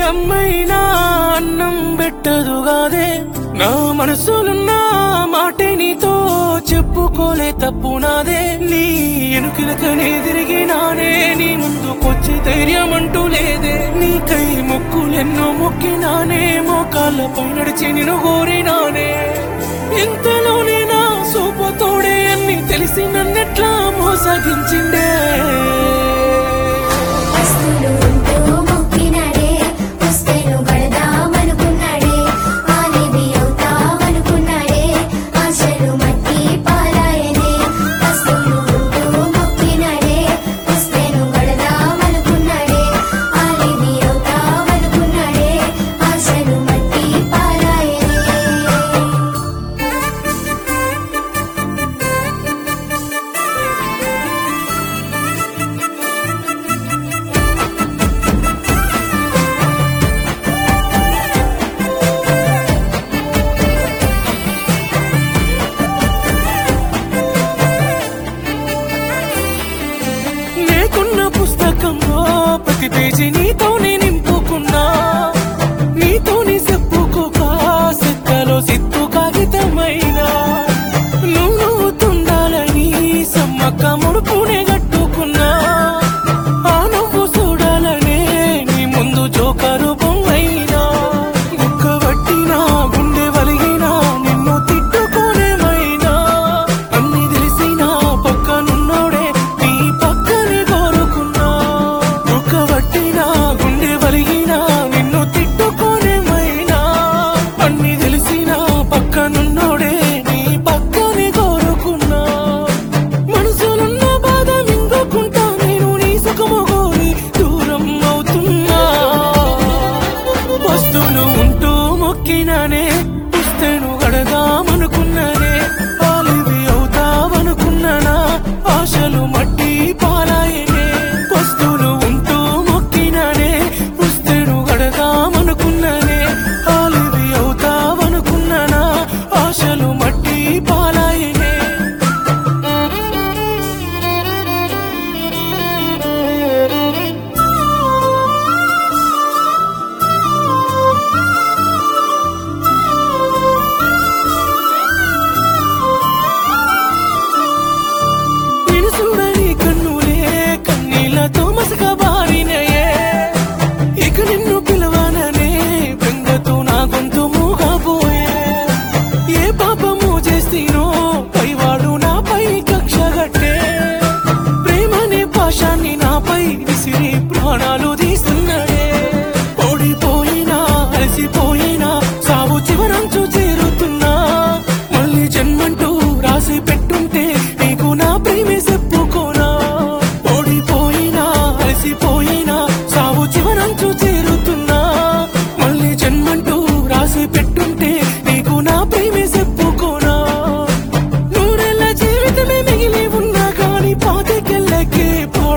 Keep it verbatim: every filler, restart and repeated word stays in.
అమ్మైనా అన్నం పెట్టదుగాదే నా మనసులున్న మాటే నీతో చెప్పుకోలే తప్పు నాదే నీ ఎనుకినకనే తిరిగినానే నీ ముందుకొచ్చే ధైర్యం అంటూ లేదే నీకై మొక్కులెన్నో మొక్కినానే మోకాళ్ళపై నడిచి నిన్ను కోరినానే ఇంతలోనే నా సూపుతోడే అన్ని తెలిసి నన్నెట్లా మోసగించిండే పుస్తకంలో ప్రతి పేజీ నీతోనే నింపుకున్నా నీతోనే చెప్పుకోక సిక్కలో సిత్తు కాగితమైనా నువ్వు నవ్వుతుండాలని సమ్మక్క ముడుపునే కట్టుకున్నా ఆ నవ్వు చూడాలనే నీ ముందు జోకరు బొమ్మైనా గుక్క పట్టినా గుండె వలిగినా నిన్ను తిట్టుకోనేమైనా అన్ని తెలిసినా పక్కనున్నోడే నీ పక్కనే కోరుకున్నా గుక్క పట్టినా గుండె వలిగినా నిన్ను తిట్టుకోనేమైనా అన్ని తెలిసినా పక్కనున్నోడే నీ పక్కనే కోరుకున్నా మనసులున్న బాధ మింగుకుంటా నేను నీ సుఖము కోరి దూరం అవుతున్నా వస్తువులు ఉంటూ మొక్కినానే పుస్తను గడదామనుకున్నానే ఆలివి అవుతావనుకున్నానా ఆశలు మట్టి పాలాయనే వస్తువులు ఉంటూ మొక్కినానే పుస్తను గడదామనుకున్నానే ఆలివి అవుతావనుకున్నానా ఆశలు మట్టి పాలాయనే నేను చూడని కన్నులే కన్నీళ్లతో మసకబారినయే ఇక నిన్ను పిలవాననే బెంగతో నా గొంతు మూగపోయే ఏ పాపము చేస్తీనో పైవాడు నాపై కక్ష గట్టే ప్రేమనే పాశాన్ని నాపై విసిరి ప్రాణాలు తీస్తున్నాడే ఓడిపోయినా అలసిపోయినా సావు చివరంచు చేరుతున్నా మళ్ళీ జన్మంటూ రాసి పెట్టుంటే నీకు నా ప్రేమే చెప్పుకోనా ఓడిపోయినా అలసిపోయినా సావు చివరంచు చేరుతున్నా మళ్ళీ జన్మంటూ రాసి పెట్టుంటే నీకు నా ప్రేమే చెప్పుకోనా నూరెళ్ళ జీవితమే మిగిలి ఉన్నా కాని పాతికెళ్ళకే పో